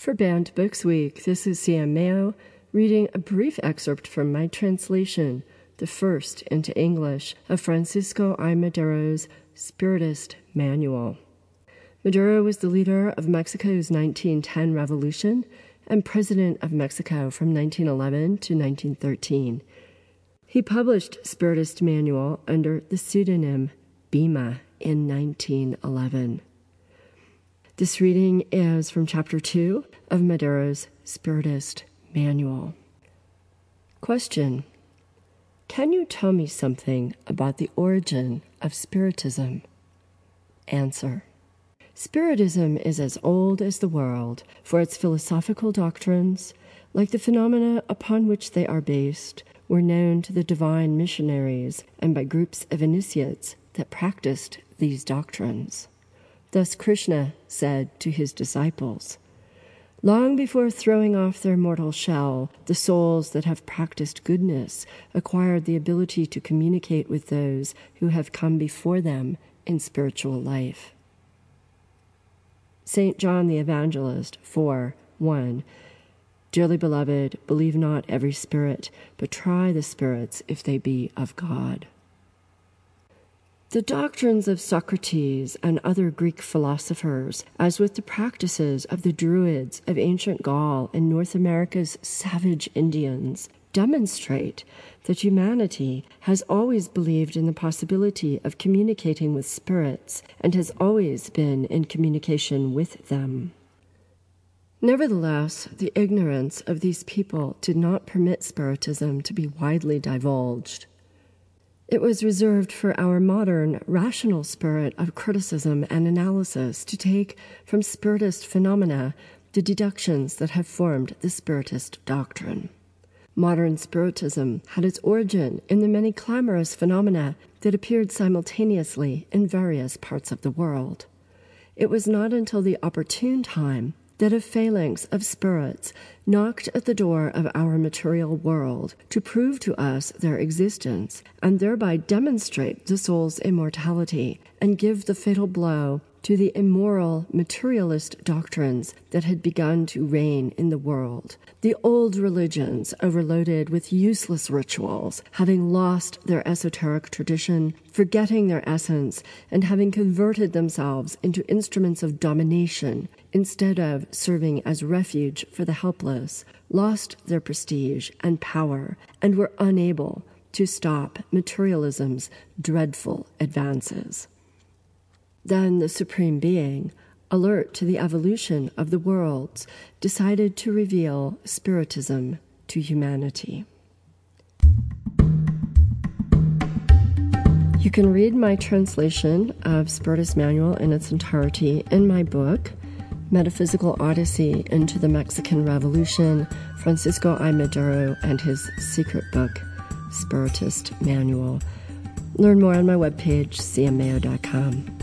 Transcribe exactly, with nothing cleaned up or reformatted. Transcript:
For Banned Books Week, this is Sam Mayo reading a brief excerpt from my translation, the first into English, of Francisco I. Maduro's Spiritist Manual. Maduro was the leader of Mexico's nineteen ten revolution and president of Mexico from nineteen eleven to nineteen thirteen. He published Spiritist Manual under the pseudonym Bima in nineteen eleven. This reading is from Chapter two of Maduro's Spiritist Manual. Question: can you tell me something about the origin of Spiritism? Answer: Spiritism is as old as the world, for its philosophical doctrines, like the phenomena upon which they are based, were known to the divine missionaries and by groups of initiates that practiced these doctrines. Thus Krishna said to his disciples, "Long before throwing off their mortal shell, the souls that have practiced goodness acquired the ability to communicate with those who have come before them in spiritual life." Saint John the Evangelist, four one. Dearly beloved, believe not every spirit, but try the spirits if they be of God. The doctrines of Socrates and other Greek philosophers, as with the practices of the Druids of ancient Gaul and North America's savage Indians, demonstrate that humanity has always believed in the possibility of communicating with spirits and has always been in communication with them. Nevertheless, the ignorance of these people did not permit Spiritism to be widely divulged. It was reserved for our modern, rational spirit of criticism and analysis to take from Spiritist phenomena the deductions that have formed the Spiritist doctrine. Modern Spiritism had its origin in the many clamorous phenomena that appeared simultaneously in various parts of the world. It was not until the opportune time that a phalanx of spirits knocked at the door of our material world to prove to us their existence and thereby demonstrate the soul's immortality and give the fatal blow to the immoral materialist doctrines that had begun to reign in the world. The old religions, overloaded with useless rituals, having lost their esoteric tradition, forgetting their essence, and having converted themselves into instruments of domination instead of serving as refuge for the helpless, lost their prestige and power and were unable to stop materialism's dreadful advances. Then the Supreme Being, alert to the evolution of the worlds, decided to reveal Spiritism to humanity. You can read my translation of Spiritist Manual in its entirety in my book, Metaphysical Odyssey into the Mexican Revolution, Francisco I. Maduro and his secret book, Spiritist Manual. Learn more on my webpage, c m mayo dot com.